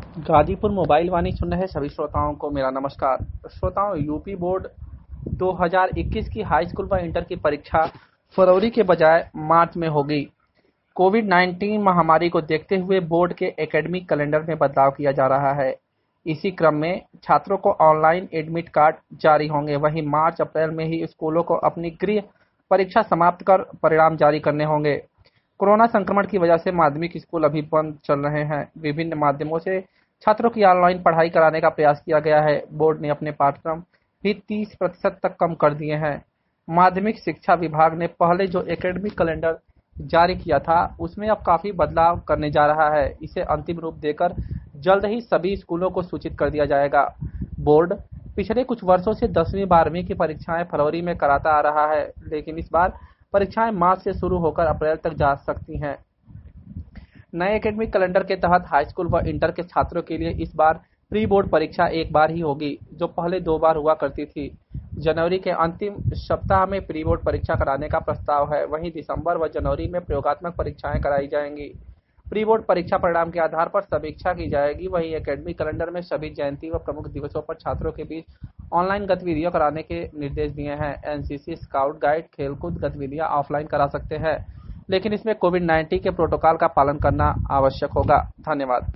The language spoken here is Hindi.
गाजीपुर मोबाइल वाणी सुन रहे सभी श्रोताओं को मेरा नमस्कार। श्रोताओं, यूपी बोर्ड 2021 की हाई स्कूल व इंटर की परीक्षा फरवरी के बजाय मार्च में होगी। कोविड-19 महामारी को देखते हुए बोर्ड के एकेडमिक कैलेंडर में बदलाव किया जा रहा है। इसी क्रम में छात्रों को ऑनलाइन एडमिट कार्ड जारी होंगे। वहीं मार्च अप्रैल में ही स्कूलों को अपनी गृह परीक्षा समाप्त कर परिणाम जारी करने होंगे। कोरोना संक्रमण की वजह से माध्यमिक स्कूल अभी बंद चल रहे हैं। विभिन्न माध्यमों से छात्रों की ऑनलाइन पढ़ाई कराने का प्रयास किया गया है। बोर्ड ने अपने पाठ्यक्रम भी 30% तक कम कर दिए हैं। माध्यमिक शिक्षा विभाग ने पहले जो एकेडमिक कैलेंडर जारी किया था, उसमें अब काफी बदलाव करने जा रहा है। इसे अंतिम रूप देकर जल्द ही सभी स्कूलों को सूचित कर दिया जाएगा। बोर्ड पिछले कुछ वर्षों से 10वीं 12वीं की परीक्षाएं फरवरी में कराता आ रहा है, लेकिन इस बार परीक्षाएं मार्च से शुरू होकर अप्रैल तक जा सकती हैं। नए एकेडमिक कैलेंडर के तहत हाई स्कूल व इंटर के छात्रों के लिए इस बार प्री बोर्ड परीक्षा एक बार ही होगी, जो पहले 2 बार हुआ करती थी। जनवरी के अंतिम सप्ताह में प्री बोर्ड परीक्षा कराने का प्रस्ताव है। वहीं दिसंबर व जनवरी में प्रयोगात्मक परीक्षाएं कराई जाएंगी। प्री बोर्ड परीक्षा परिणाम के आधार पर समीक्षा की जाएगी। वहीं एकेडमिक कैलेंडर में सभी जयंती व प्रमुख दिवसों पर छात्रों के बीच ऑनलाइन गतिविधियां कराने के निर्देश दिए हैं। एनसीसी, स्काउट गाइड, खेलकूद गतिविधियां ऑफलाइन करा सकते हैं, लेकिन इसमें कोविड-19 के प्रोटोकॉल का पालन करना आवश्यक होगा। धन्यवाद।